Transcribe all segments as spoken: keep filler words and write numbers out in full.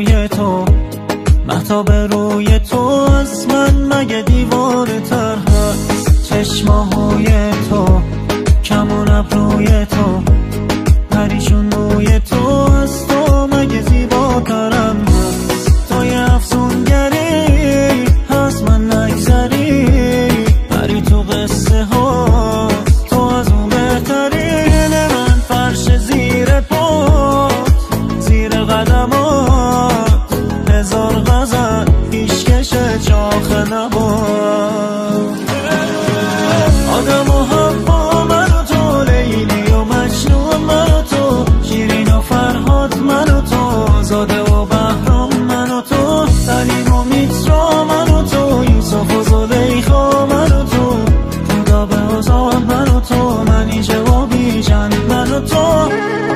موی تو، مهتاب روی تو از من مگه دیوانه تر هست؟ چشماهای تو، کمون ابروی تو، پریشون موی تو از تو مگه زیباترم هست؟ تو یه افسونگری هست من نگذری، پری تو قصه ها تو از اون بهترین. من فرش زیر پات، زیر قدمات، هزار غزل پیشکش چاخ نبات. آدم و حوا من و تو، لیلی و مجنون من و تو، شیرین و فرهاد من و تو، زاده و بهرام من و تو، سلیم و میترا من و تو، یوسف و زلیخا من و تو، خدا به ازاد من و تو، منی جوابی جن من و تو.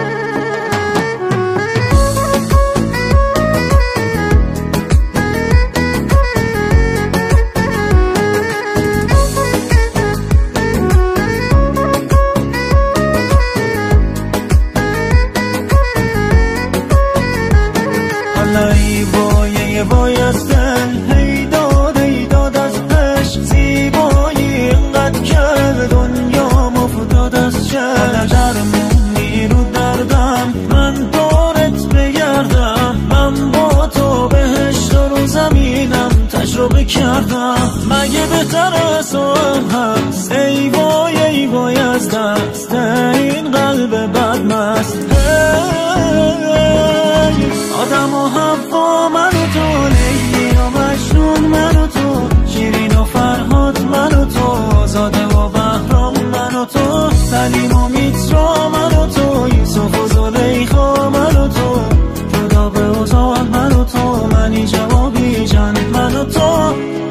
ای وای وای از دل، هی داد ای داد از عشق، زیبایی اینقدر کرد دنیا مفتاد از چشم. درمونی رو دردم من دارت بگردم، من با تو بهشت رو زمینم تجربه کردم، مگه بهتر از تو هم هست؟ ای وای ای وای از دست این قلب بدمست. آدم و حوا من و تو، لیلی و مجنون من و تو، شیرین و فرهاد من و تو، زاده و بهرام من و تو، سلیم و میترا من و تو، یوسف و زلیخا من و تو، خدا به ازاد من و تو، منی جوابی جن من و تو.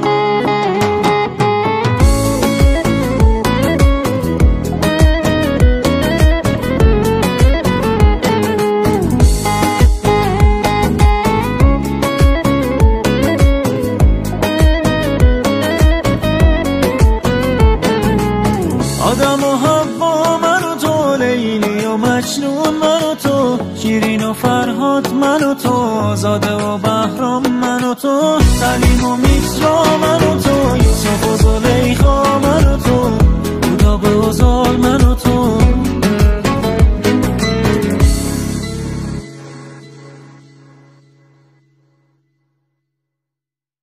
آدم و حوا من و تو، لیلی و مجنون من و تو، شیرین و فرهاد من و تو، زاده و بهرام من و تو، سلیم و میترا من و تو، یوسف و زلیخا من و تو، خدا به ازاد